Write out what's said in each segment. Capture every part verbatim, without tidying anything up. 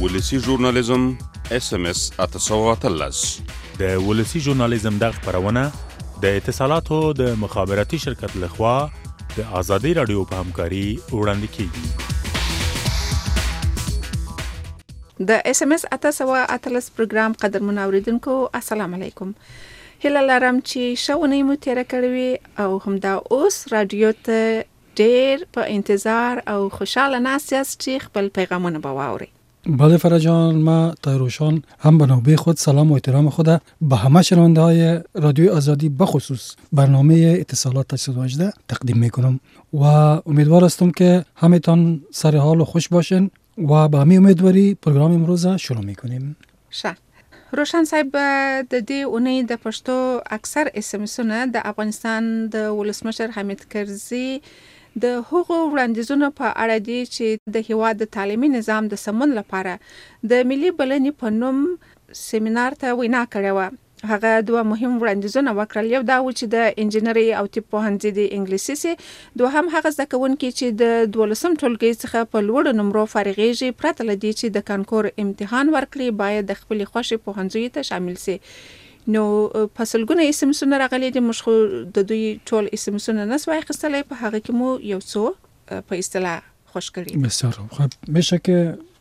ولسی ژورنالیزم اس ام اس اتسواتلس د ولسی ژورنالیزم د خبرونه د اتصالاتو د مخابراتي شرکت لخوا د آزادی رادیو په همکاري وړاندې کیږي. د اس ام اس اتسواتلس پروګرام قدرمن اوریدونکو السلام علیکم. هله لرم چې شاونې مو تیر کړی او همدا اوس رادیو ته ډیر په انتظار او خوشاله ناست یاست چې خپل پیغامونه به واورئ. بله فرجان، ما طاهروشان هم به نوبه خود سلام و احترام خود به همه شنونده های رادیو آزادی بخصوص برنامه اتصالات هشتصد و هجده تقدیم میکنم و امیدوار هستم که همتان سر حال و خوش باشین و با همین امیدواری پروگرام امروز شروع میکنیم. شه روشن صاحب، د دې اونۍ د پښتو اکثر اس ام اسونه د افغانستان د ولسمشر حامد کرزي د هغو وړاندیزونو په اړه دي چې د هیواد د تعلیمي نظام د سمون لپاره د ملي بلنې په نوم سیمینار ته وینا کړې وه. هغه دوه مهم وړاندیزونه وکړل. یو دا و چې د انجینري او طب پوهنځي د انګلیسي سي، دوهم هغه زده کوونکي چې د دولسم ټولګي څخه په لوړو نمرو فارغېږي پرته له دې چې د کانکور امتحان ورکړي باید د خپلې خوښې پوهنځیو ته شامل سي. نو فصلګونه اسم سونه راغلي دي، موږ خو د دوی ټول اسم سونه نسوای اخیستلی، په هغه کې مو یو څو په اصطلاح خوش کړي. بسیار خب میشه که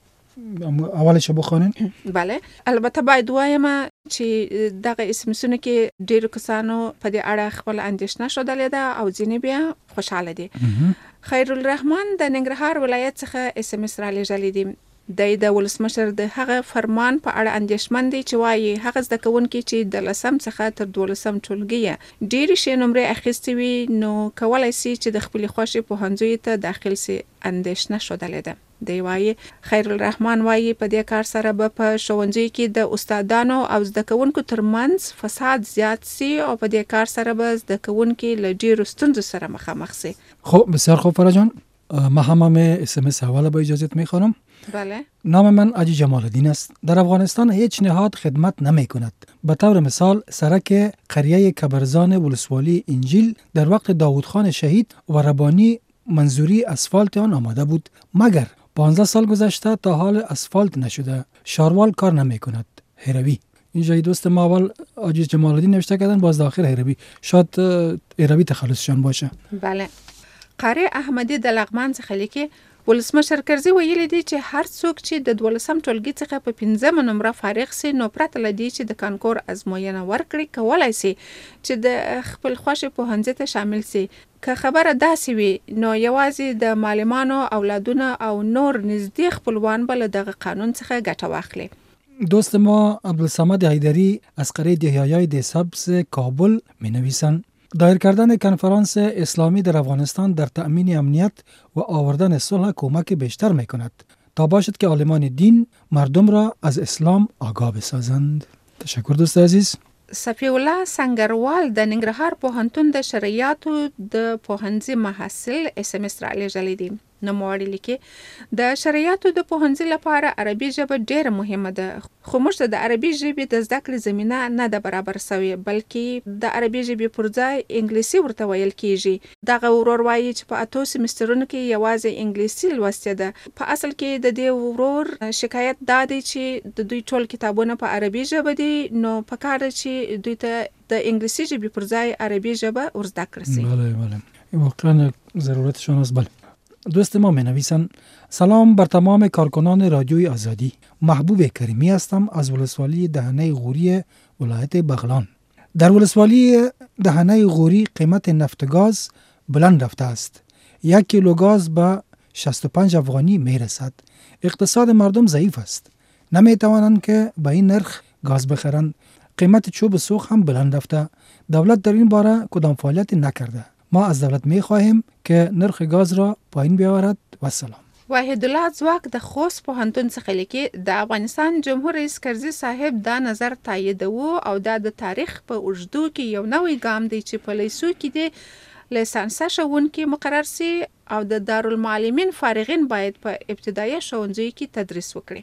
اولش بخونین؟ بله، البته باید وایم چې دغه اسم سونه کې ډیرو کسانو په دې اړه خپل اندېښنه ښودلې ده او ځینې بیا خوشحاله دي. خیرالرحمن د ننګرهار ولایت څخه اس ام اس را لېږلی دي. د د ولسمشر د هغه فرمان په اړه اندېښمن دي چې وایي هغه زده کوونکي چې د لسم څخه تر دولسم ټولګي ډېرې ښې نمرې اخیستې وي نو کولی سي چې د خپلې خوښې پوهنځیو ته داخل سي. اندېښنه ښودلې ده. دی وایي خیرالرحمن وایي په دې کار سره به په ښوونځیو کې د استادانو او زده کوونکو ترمنځ فساد زیات سي او په دې کار سره به زده کوونکي له ډېرو ستونزو سره مخامخ سي. خب بسیار خوب فرجان، ما همه اس ام اس حواله با اجازت میخوانم. بله. نام من عجی جمال الدین است. در افغانستان هیچ نهاد خدمت نمی کند. به طور مثال سرک قریه کبرزان ولسوالی انجیل در وقت داوود خان شهید و ربانی منظوری اسفالت آن آماده بود، مگر پانزده سال گذشته تا حال اسفالت نشده. شاروال کار نمی کند. هروی. اینجا دوست ما اول عجی جمال الدین نوشته کردن، باز داخل هروی. شاید هروی تخلصشان باشه. بله. قاری احمدی د لغمان څخه لیکي ولسمشر کرزي ویلي دي چې هر څوک چې د دولسم ټولګي څخه په پنځمه نمره فارغ سي نو پرته له دې چې د کانکور ازموینه ورکړي کولای سي چې د خپل خوښې پوهنځي ته شامل سي. که خبره داسې وي نو یوازې د معلمانو اولادونه او نور نږدې خپلوان به له دغه قانون څخه ګټه واخلي. دوست ما عبدالصمد حیدری از قریه دهیای ده سبز کابل می نویسند دایر کردن کنفرانس اسلامی در افغانستان در تأمین امنیت و آوردن صلح کمک بیشتر می کند تا باشد که عالمان دین مردم را از اسلام آگاه بسازند. تشکر دوست عزیز. صفی الله سنگروال د ننګرهار پوهنتون د شرعیاتو د پوهنځي محصل اس ام اس را لېږلی دي. نوموړی لیکي د شرعیاتو د پوهنځي لپاره عربي ژبه ډېره مهمه ده، خو موږ ته د عربي ژبې د زده کړې زمینه نه ده برابر سوې، بلکې د عربي ژبې پر ځای انګلیسي ورته ویل کیږي. دغه ورور وایي چې په اتو سمسترونو کې یوازې انګلیسي لوستې ده. په اصل کې د دې ورور شکایت دا دی چې د دوی ټول کتابونه په عربي ژبه دي، نو پکار ده چې دوی ته د انګلیسي ژبې پر ځای عربي ژبه ورزده کړي سي. بله بله، واقعا ضرورتشان است. بله. دوست ما می نویسند سلام بر تمام کارکنان رادیوی آزادی. محبوب کریمی هستم از ولسوالی دهنه غوری ولایت بغلان. در ولسوالی دهنه غوری قیمت نفت گاز بلند رفته است. یک کیلو گاز به شصت و پنج افغانی می رسد. اقتصاد مردم ضعیف است. نمی توانند که به این نرخ گاز بخرند. قیمت چوب سوخت هم بلند رفته. دولت در این باره کدام فعالیت نکرده. ما از دولت می خواهیم که نرخ گاز را پایین بیاورد. و سلام. واحد الله ځواک د خوست پوهنتون څخه لیکي د افغانستان جمهور رئیس کرزي صاحب دا نظر تاییدوه او دا د تاریخ په اوږدو کې یو نوی ګام دی چې په لیسو کې د لیسانسه ښوونکي مقرر سي او د دارالمعلمین فارغین باید په ابتدایي ښوونځیو کې تدریس وکړي.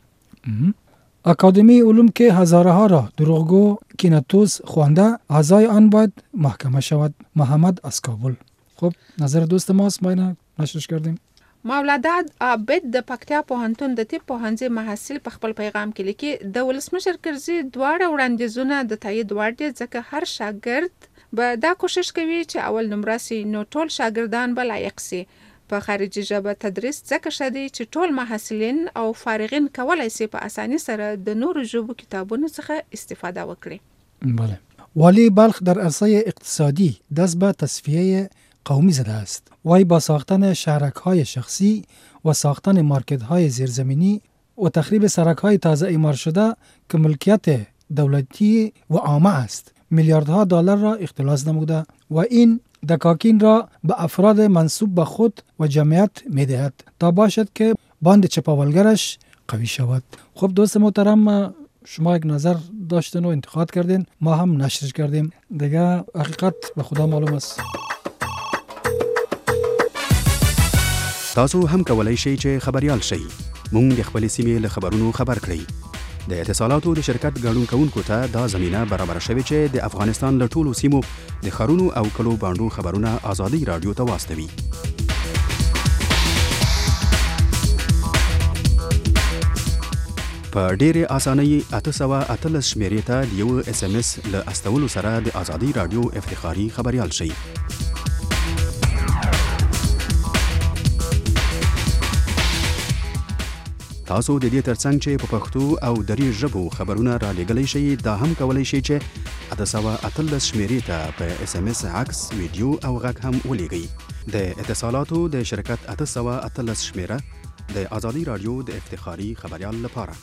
اکادمی علوم که هزاره ها را دروغگو کیناتوس خوانده اعضای آن باید محکمه شود. محمد از کابل. خب نظر دوست ماست، ما اینا نشرش کردیم. مولاداد عابد د پکتیا پوهنتون د طب پوهنځي محصل په خپل پیغام کې لیکي د ولسمشر کرزي دواړه وړاندیزونه د تایید وړ دي ځکه هر شاګرد به دا کوشش کوي چې اول نمره سي نو ټول شاګردان به لایق سي په خارجي ژبه تدریس ځکه شدي چې ټول محصلین او فارغین کولای سي په اساني سره د نورو ژبو کتابونو څخه استفاده وکړي. بله. والی بلخ در عرصه اقتصادی دست به تصفیه قومی زده است. وی با ساختن شهرک‌های شخصی و ساختن مارکت‌های زیرزمینی و تخریب سرک‌های تازه اعمار شده که ملکیت دولتی و عامه است میلیاردها دلار را اختلاس نموده و این دکاکین را به افراد منسوب به خود و جمعیت می‌دهد تا باشد که باند چپاولگرش قوی شود. خب دوست محترم، شما یک نظر داشتین و انتقاد کردین، ما هم نشرش کردیم دیگه. حقیقت به خدا معلوم است. تاسو هم کولای شئ چې خبريال شئ. مونږ د خپل سیمې له خبرونو خبر کړئ. د اتصالاتو د شرکت ګډون کوونکو ته دا زمينه برابر شوې چې د افغانستان له ټولو سیمو د خارونو او کلو باندو خبرونه آزادي رادیو ته واستوي. په ډېرې اسانۍ اته سوه اتلس شمیرې ته د یو اس ام اس له استولو سره د آزادي رادیو افتخاري خبريال شئ. تاسو د دې ترڅنګ چې په پښتو او دري ژبو خبرونه را لېږلی شئ، دا هم کولی شئ چې اته سوه اتلس شمیرې ته په اس ام اس عکس، ویډیو او غږ هم ولیږئ. د اتصالاتو د شرکت اته سوه اتلس شمیره د آزادی رادیو د افتخاری خبریال لپاره.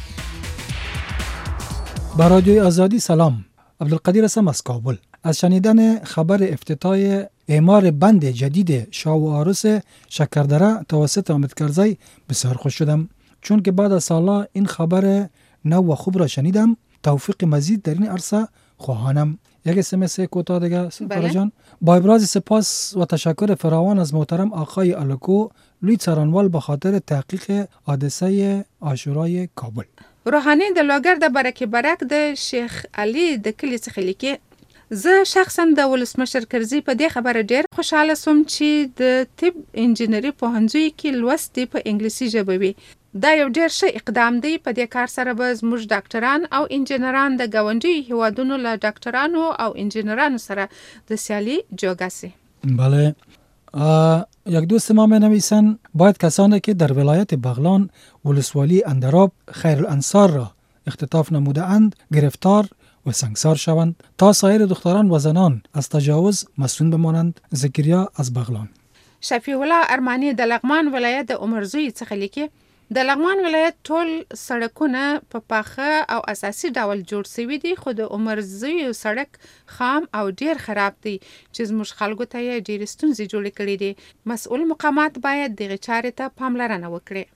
با رادیوی آزادی سلام. عبدالقدیر هستم از کابل. از شنیدن خبر افتتاح اعمار بند جدید شاه و عروس شکردره توسط حامد کرزی بسیار خوش شدم، چون که بعد از سالها این خبر نو و خوب را شنیدم. توفیق مزید در این عرصه خواهانم. یک اسمس کوتاه دیگه فرجان. با ابراز سپاس و تشکر فراوان از محترم آقای الکو لوی څارنوال به خاطر تحقیق حادثه عاشورای کابل. روحانی د لوګر د برکې برک د شیخ علي د کلی څخه لیکي: زه شخصا د ولسمشر کرزي په دې خبره ډېر خوشاله سوم چې د طب انجینری پوهنځي کې لوست دی په انګلیسي ژبه وي. دا یو ډېر ښه اقدام دی. په دې کار سره به زموږ ډاکټران او انجینران د ګاونډیو هیوادونو له ډاکټرانو او انجینرانو سره د سیالي جوګه سي. بله. یک دوست ما می نویسن باید کسانی که در ولایت بغلان ولسوالی اندراب خیرالانصار را اختطاف نموده اند گرفتار و سنگسار شوند تا سایر دختران و زنان از تجاوز مسئول بمانند. زکریا از بغلان. شفیع الله ارمانی د لغمان ولایت د عمرزوی څخه لیکي: د لغمان ولایت ټول سړکونه په پاخه او اساسي ډول جوړ شوي دي، خو د عمرزوی سړک خام او ډیر خراب دی چې زموږ خلکو ته یې ډېرې ستونزې جوړې کړې دي. مسئول مقامات باید دغه چارې ته پاملرنه وکړي.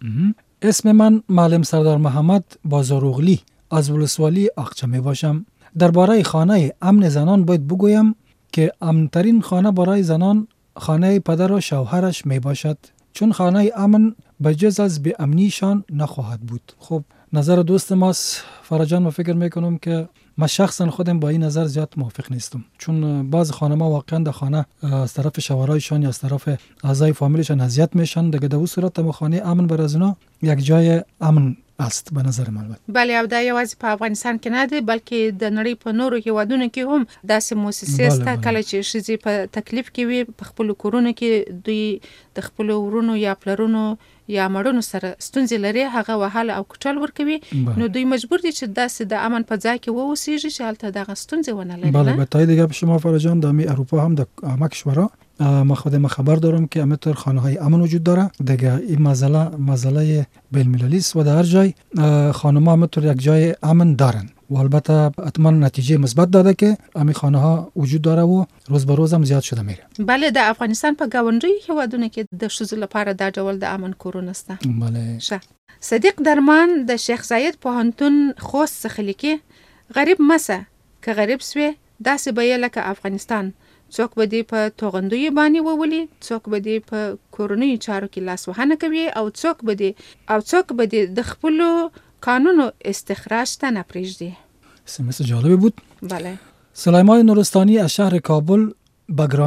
اسم من معلم سردار محمد بازاروغلی از ولسوالی اقچه می باشم. درباره خانه امن زنان باید بگویم که امن‌ترین خانه برای زنان خانه پدر و شوهرش می باشد، چون خانه امن بجز از به امنیشان نخواهد بود. خب نظر دوست ماست فرجان. ما فکر میکنم که من شخصا خودم با این نظر زیاد موافق نیستم، چون بعض خانم‌ها واقعا در خانه از طرف شوهرایشان یا از طرف اعضای فامیلشان اذیت میشن. دیگه در اون صورت هم خانه امن برای اونا یک جای امن است به نظر من. بله، او دا یوازې په افغانستان کې نه دی بلکې د نړۍ په نورو هیوادونو کې هم داسې موسسې شته. کله چې ښځې په تکلیف کې وي په خپلو کورونو کې دوی د خپلو ورونو یا پلرونو یا مړونو سره ستونزې لري، هغه وهل او کټل ورکوي، نو دوی مجبور دي چې داسې د امن په ځای کې واوسیږي چې هلته دغه ستونزې ونه لري. بله، به تایید گپ شما فرجان، در اروپا هم در همه کشورها ما خودم خبر دارم که همینطور خانه های امن وجود داره. دیگه این مسئله مسئله بین المللی است و در هر جای خانم‌ها همینطور یک جای امن دارن و البته حتما نتیجه مثبت داده که همین خانه ها وجود داره و روز به روز هم زیاد شده میره. بله، د افغانستان په ګاونډیو هیوادونو کې د ښځو لپاره دا ډول د امن کورونه شته. بله. ښه. صدیق درمان د شیخ زاید پوهنتون خوست څخه لیکي: غریب مسه که غریب سوی داسې به یې لکه افغانستان، څوک به دې په توغندیو باندې وولي، څوک به دې په کورنیو چارو کې لاسوهنه کوي او څوک به دې او څوک به دې د خپلو قانونو استخراج ته نه پرېږدي. اسمس جالبی بود. بله. سلیمان نورستانی از شهر کابل بگرامی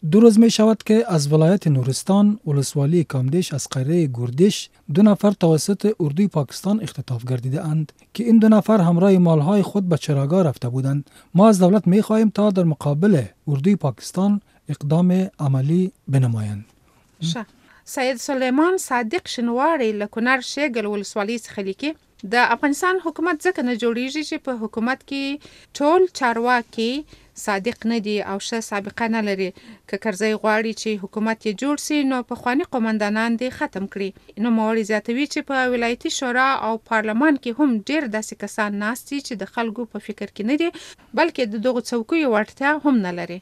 دو روز می شود که از ولایت نورستان ولسوالی کامدیش از قریه گردش دو نفر توسط اردوی پاکستان اختطاف گردیده اند که این دو نفر همراه مالهای خود به چراگاه رفته بودند. ما از دولت می خواهیم تا در مقابل اردوی پاکستان اقدام عملی بنمایند. شه سید سلیمان صادق شنواری له کونړ شیګل ولسوالۍ څخه لیکي د افغانستان حکومت ځکه نه جوړیږي چې په حکومت کې ټول چارواکي صادق نه دي او ښه سابقه نه لري. که کرزی غواړي چې حکومت یې جوړ سي نو پخواني قومندانان دې ختم کړي. نو موري زیاتوي چې په ولایتي شورا او پارلمان کې هم ډېر داسې کسان ناست دي چې د خلکو په فکر کې نه دي بلکې د دغو څوکیو وړتیا هم نه لري.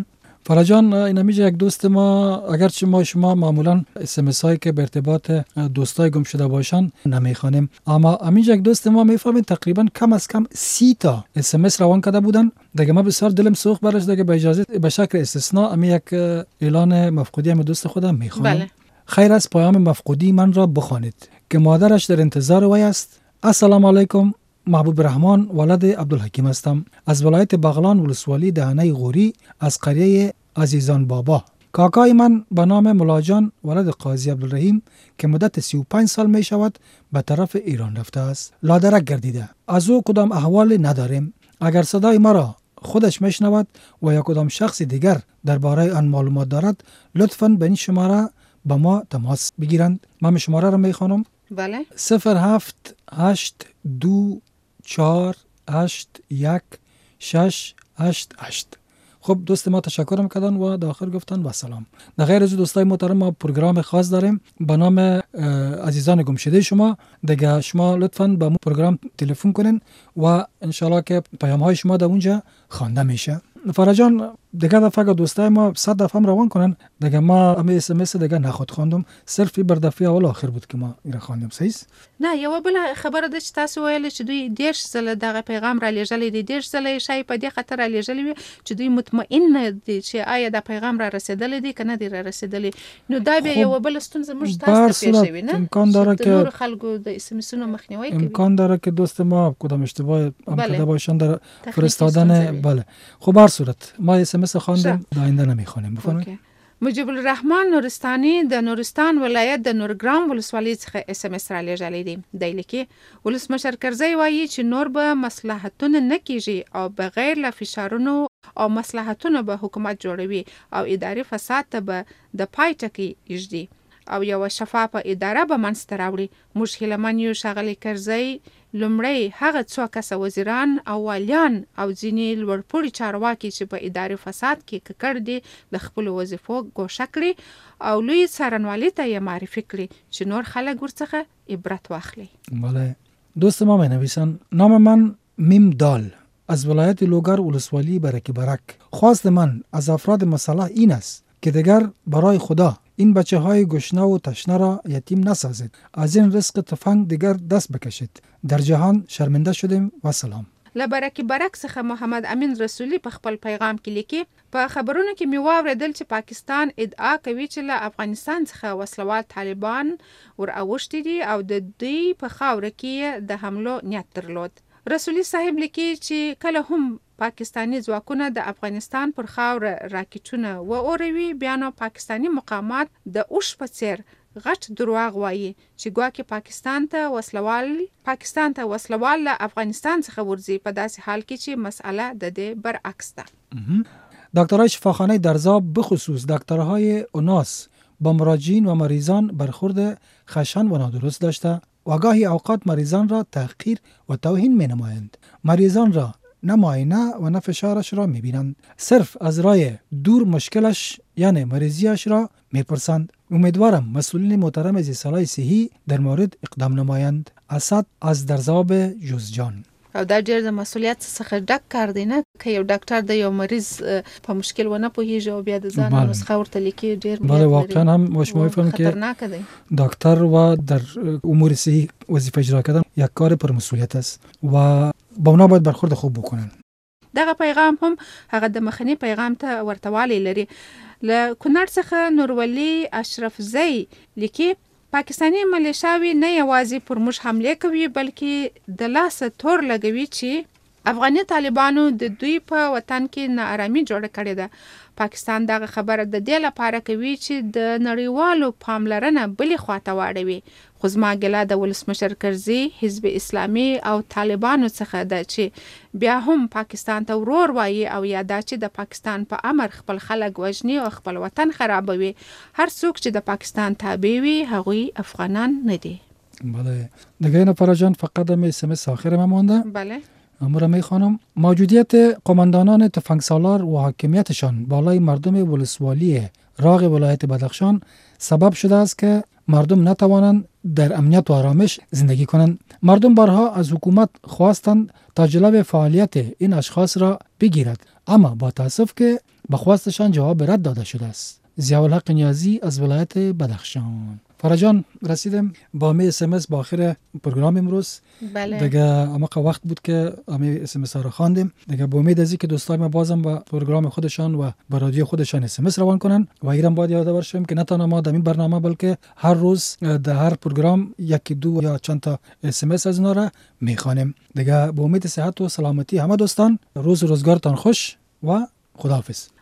فرجان، این همیشه یک دوست ما، اگرچه ما شما معمولا اس ام اس هایی که به ارتباط دوستای گم شده باشن نمیخوانیم، اما همیشه یک دوست ما میفهمید تقریبا کم از کم سی تا اس ام اس روان کرده بودن. دیگه ما بسیار دلم سوخت برش، دیگه به اجازه به شکل استثناء امی یک اعلان مفقودی هم دوست خودم میخوانم. بله. خیر از پیام مفقودی من را بخوانید که مادرش در انتظار وی است. السلام علیکم، محبوب رحمان ولد عبدالحکیم هستم. از ولایت بغلان ولسوالی دهنه غوری از قریه عزیزان بابا. کاکای من به نام ملاجان ولد قاضی عبدالرحیم که مدت سی و پنج سال می شود به طرف ایران رفته است. لادرک گردیده. از او کدام احوال نداریم. اگر صدای ما را خودش میشنود و یا کدام شخص دیگر درباره آن معلومات دارد لطفاً به این شماره با ما تماس بگیرند. من شماره را میخوانم. بله. صفر هفت هشت دو چهار هشت یک شش هشت هشت. خب دوست ما تشکرم کردن و در آخر گفتن و سلام. در غیر از دوستای محترم ما پروگرام خاص داریم به نام عزیزان گمشده شما. دیگه شما لطفاً به مو پروگرام تلفن کنین و انشالله که پیام های شما در اونجا خوانده میشه. فرجان، دیگه دفعه که دوستای ما صد دفعه هم روان کنن، دیگه ما امی اس ام اس دیگه نخود خواندم، صرف بر دفعه اول آخر بود که ما ایره خواندم. صحیح؟ نه، یو بل خبره ده چې تاسو ویل چې دوی دیرش زله دغه پیغام را لېږلی دی، دیرش زله شای په دې خاطر را لېږلی وي چې دوی مطمئن دي چې آیا دا پیغام را رسیدلی دی که نه دی را رسیدلی. نو دا به یو بل ستونزه موږ تاسو ته پیښوي، نه؟ امکان داره که نور خلکو د اس ام اسونو مخنیوي کوي. امکان داره که دوست ما کدام اشتباه هم کرده باشن در فرستادن. بله. خب هر صورت ما اس ام اس خواندیم، آینده نمیخوانیم. بفرمایید. مجیب الرحمن نورستاني د نورستان ولایت د نورګرام ولسوالۍ څخه اس ام اس را لېږلی دی. دی لیکي ولسمشر کرزی وایي چې نور به مصلحتونه نه کیږي او بغیر له فشارونو او مصلحتونو به حکومت جوړوي او اداري فساد ته به د پای ټکی ایږدي او یو شفافه اداره به منځته راوړي. موږ هیلهمن یو ښاغلی کرزی لومړی هغه څو کسه وزیران او والیان او ځینې لوړپوړي چارواکي چې په اداري فساد کې ککړ دي له خپلو وظیفو ګوښه کړي او لوی څارنوالۍ ته یې معرفي کړي چې نور خلک ورڅخه عبرت واخلي. بله. دوست ما می نویسن نام من میم دال از ولایت لوگر ولسوالی برک برک. خواست من از افراد مسلح این است که دیگر برای خدا این بچه های گشنه و تشنه را یتیم نسازید. از این رزق تفنگ دیگر دست بکشید. در جهان شرمنده شدیم و سلام. لبرکی برک څخه محمد امین رسولی په خپل پیغام کې لیکي په خبرونو کې می واوریدل چې پاکستان ادعا کوي چې له افغانستان څخه وسلوال طالبان ور اوښتي دي او د دوی په خاوره کې د حملو نیت درلود. رسولی صاحب لیکي چې کله هم پاکستانی ځواکونه د افغانستان پر خاوره راکټونه و اوروي بیا نو پاکستانی مقامات د اوښ په څیر غټ دروغ وایي چې ګواکې پاکستان ته وسلوال پاکستان ته وسلوال له افغانستان څخه ورځي په داسې حال کې چې مسئله د دې برعکس ده. دکترهای شفاخانه درزاب بخصوص دکترهای اوناس با مراجعین و مریضان برخورد خشن و نادرست داشته و گاهی اوقات مریضان را تحقیر و توهین می نمایند. مریضان را نه معاینه و نه فشارش را می بینند. صرف از رای دور مشکلش یعنی مریضیش را می پرسند. امیدوارم مسئولین محترم از اصلاح صحی در مورد اقدام نمایند. اسد از درزاب جوزجان. او دا ډېر د مسؤلیت څخه ډک کار دی، نه که یو ډاکټر د یو مریض په مشکل ونه پوهیږي او بیا د ځان نسخه ورته لیکي ډېر بله واقعا هم شما میفهمید که دکتر و در امور صحی وظیفه اجرا کردن یک کار پر مسئولیت است و با اونا باید برخورد خوب بکنن. دغه پیغام هم هغه د مخنی پیغام ته ورتوالی لري. له کونړ څخه نورولي اشرفزی لیکي پاکستانی ملیشاوی نه یوازې پر موږ حمله کوي بلکې د لاسه تور لګوي چې افغاني طالبانو د دوی په وطن کې ناارامي جوړه کړې ده. پاکستان دغه خبره د دې لپاره کوي چې د نړیوالو پاملرنه بلې خواته واړوي. خو زما ګیله د ولسمشر کرزي، حزب اسلامي او طالبانو څخه ده چې بیا هم پاکستان ته ورور وایي او یا دا چې د پاکستان په امر خپل خلک وژني او خپل وطن خرابوي. هر څوک چې د پاکستان تابع وي هغوی افغانان نه دي. بله دیگه اینا فراجان فقط هم اس ام اس آخر ما مونده. بله امورمی خانم، موجودیت قماندانان تفنگسالار و حاکمیتشان بالای مردم ولسوالی راغ ولایت بدخشان سبب شده است که مردم نتوانند در امنیت و آرامش زندگی کنند. مردم بارها از حکومت خواستند تا جلو فعالیت این اشخاص را بگیرد، اما با تاسف که به خواستشان جواب رد داده شده است. ضیاءالحق نیازی از ولایت بدخشان. فرجان رسیدم با می اس ام اس با آخر پروگرام امروز. بله دیگه اما وقت بود که امی اس ام اس را خواندیم. دیگه با امید از اینکه دوستان ما بازم با پروگرام خودشان و با رادیو خودشان اس ام اس روان کنن و ایران باید یادآور شویم که نه تنها ما در این برنامه بلکه هر روز در هر پروگرام یکی دو یا چند تا اس ام اس از اونا را میخوانیم. دیگه با امید صحت و سلامتی همه دوستان، روز و روزگارتان خوش و خداحافظ.